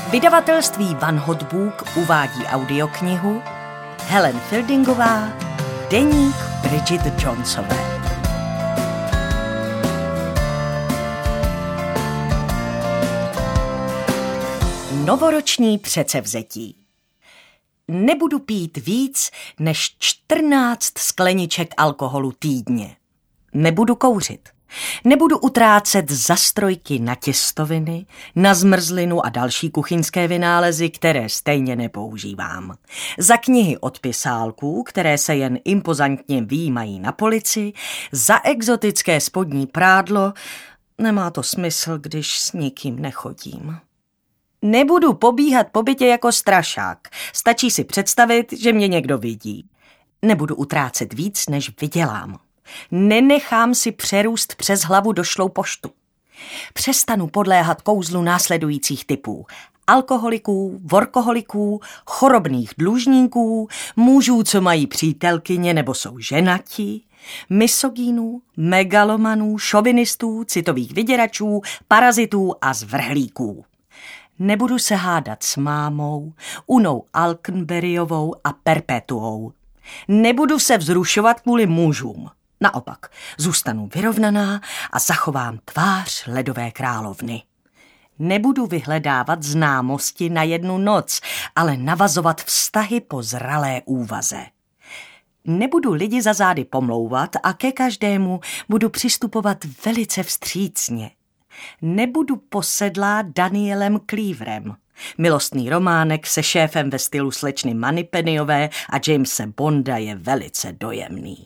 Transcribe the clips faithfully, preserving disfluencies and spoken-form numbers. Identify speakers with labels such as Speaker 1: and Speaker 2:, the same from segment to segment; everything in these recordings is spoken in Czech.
Speaker 1: Vydavatelství Van Hotbook uvádí audioknihu Helen Fieldingová, Deník Bridget Jonesové. Novoroční předsevzetí. Nebudu pít víc než čtrnáct skleniček alkoholu týdně. Nebudu kouřit. Nebudu utrácet za strojky na těstoviny, na zmrzlinu a další kuchyňské vynálezy, které stejně nepoužívám. Za knihy od pisálků, které se jen impozantně vyjímají na polici, za exotické spodní prádlo. Nemá to smysl, když s nikým nechodím. Nebudu pobíhat po bytě jako strašák. Stačí si představit, že mě někdo vidí. Nebudu utrácet víc, než vydělám. Nenechám si přerůst přes hlavu došlou poštu. Přestanu podléhat kouzlu následujících typů. Alkoholiků, workoholiků, chorobných dlužníků, mužů, co mají přítelkyně nebo jsou ženati, misogínů, megalomanů, šovinistů, citových vyděračů, parazitů a zvrhlíků. Nebudu se hádat s mámou, Unou Alkenberryovou a Perpetuou. Nebudu se vzrušovat kvůli mužům. Naopak, zůstanu vyrovnaná a zachovám tvář ledové královny. Nebudu vyhledávat známosti na jednu noc, ale navazovat vztahy po zralé úvaze. Nebudu lidi za zády pomlouvat a ke každému budu přistupovat velice vstřícně. Nebudu posedlá Danielem Cleaverem. Milostný románek se šéfem ve stylu slečny Moneypennyové a Jamese Bonda je velice dojemný.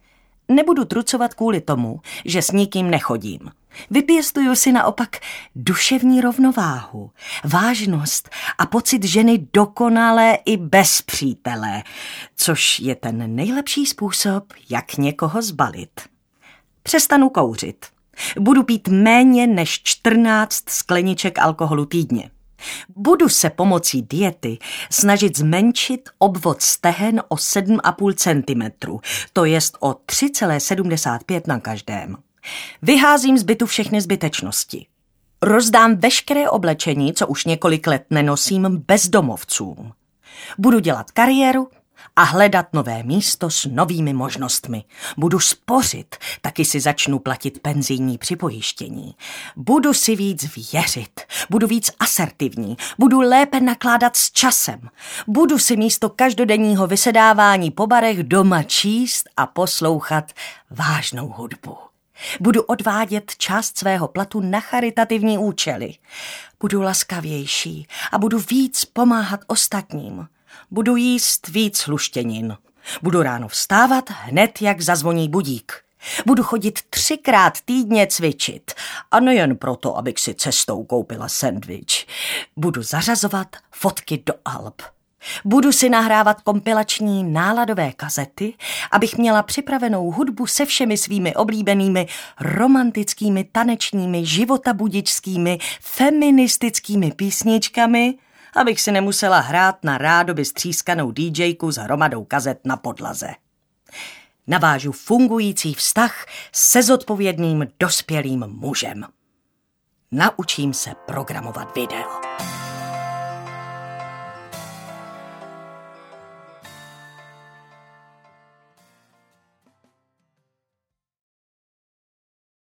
Speaker 1: Nebudu trucovat kvůli tomu, že s nikým nechodím. Vypěstuju si naopak duševní rovnováhu, vážnost a pocit ženy dokonalé i bez přítele, což je ten nejlepší způsob, jak někoho zbalit. Přestanu kouřit. Budu pít méně než čtrnáct skleniček alkoholu týdně. Budu se pomocí diety snažit zmenšit obvod stehen o sedm a půl centimetru, to jest o tři celá sedmdesát pět na každém. Vyházím z bytu všechny zbytečnosti. Rozdám veškeré oblečení, co už několik let nenosím, bezdomovcům. Budu dělat kariéru a hledat nové místo s novými možnostmi. Budu spořit, taky si začnu platit penzijní připojištění. Budu si víc věřit, budu víc asertivní, budu lépe nakládat s časem. Budu si místo každodenního vysedávání po barech doma číst a poslouchat vážnou hudbu. Budu odvádět část svého platu na charitativní účely. Budu laskavější a budu víc pomáhat ostatním. Budu jíst víc luštěnin. Budu ráno vstávat hned, jak zazvoní budík. Budu chodit třikrát týdně cvičit. A nejen proto, abych si cestou koupila sendvič. Budu zařazovat fotky do alb. Budu si nahrávat kompilační náladové kazety, abych měla připravenou hudbu se všemi svými oblíbenými romantickými, tanečními, životabudičskými, feministickými písničkami, abych si nemusela hrát na rádoby střískanou DJku s hromadou kazet na podlaze. Navážu fungující vztah se zodpovědným dospělým mužem. Naučím se programovat video.